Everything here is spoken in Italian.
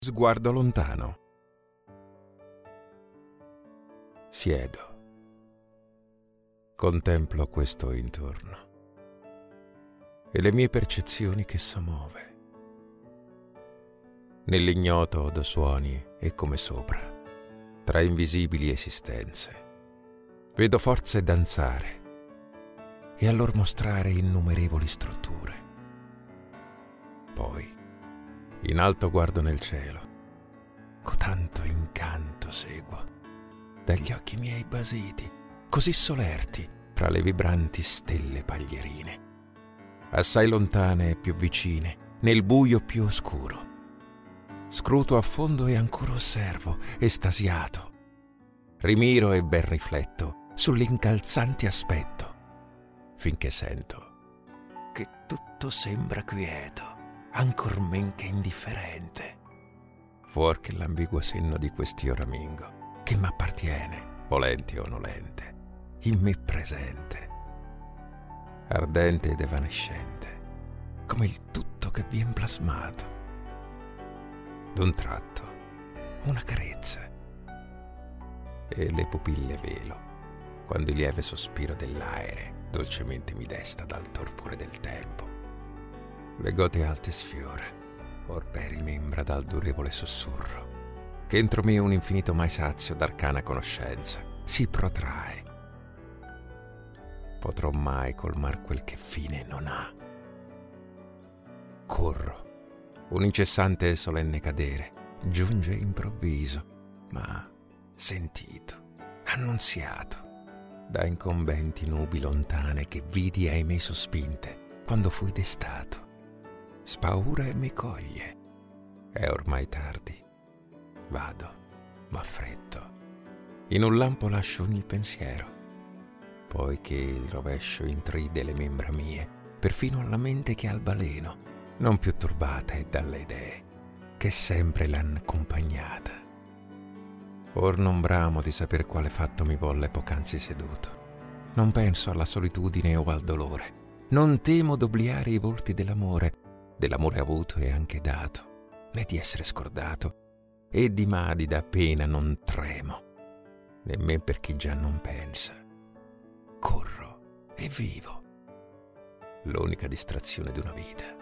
Sguardo lontano. Siedo. Contemplo questo intorno e le mie percezioni che sommuove. Nell'ignoto odo suoni e come sopra, tra invisibili esistenze, vedo forze danzare e a lor mostrare innumerevoli strutture. Poi, in alto guardo nel cielo, cotanto incanto seguo, dagli occhi miei basiti, così solerti fra le vibranti stelle paglierine, assai lontane e più vicine, nel buio più oscuro. Scruto a fondo e ancora osservo, estasiato. Rimiro e ben rifletto sull'incalzante aspetto, finché sento che tutto sembra quieto, ancor men che indifferente, fuor che l'ambiguo senno di quest'io ramingo, che m'appartiene, volente o nolente, in me presente, ardente ed evanescente, come il tutto che vien plasmato. D'un tratto, una carezza, e le pupille velo, quando il lieve sospiro dell'aere dolcemente mi desta dal torpore del tempo. Le gote alte sfiora, orberi membra dal durevole sussurro, che entro me un infinito mai sazio d'arcana conoscenza si protrae. Potrò mai colmar quel che fine non ha? Corro, un incessante e solenne cadere giunge improvviso, ma sentito, annunziato, da incombenti nubi lontane che vidi ahimè sospinte quando fui destato. Spaura e mi coglie. È ormai tardi. Vado, m'affretto. In un lampo lascio ogni pensiero. Poi che il rovescio intride le membra mie, perfino alla mente che al baleno, non più turbata è dalle idee, che sempre l'han accompagnata. Or non bramo di saper quale fatto mi volle poc'anzi seduto. Non penso alla solitudine o al dolore. Non temo d'obliare i volti dell'amore avuto e anche dato, né di essere scordato, e di madida pena non tremo, nemmen per chi già non pensa. Corro e vivo, l'unica distrazione d'una vita.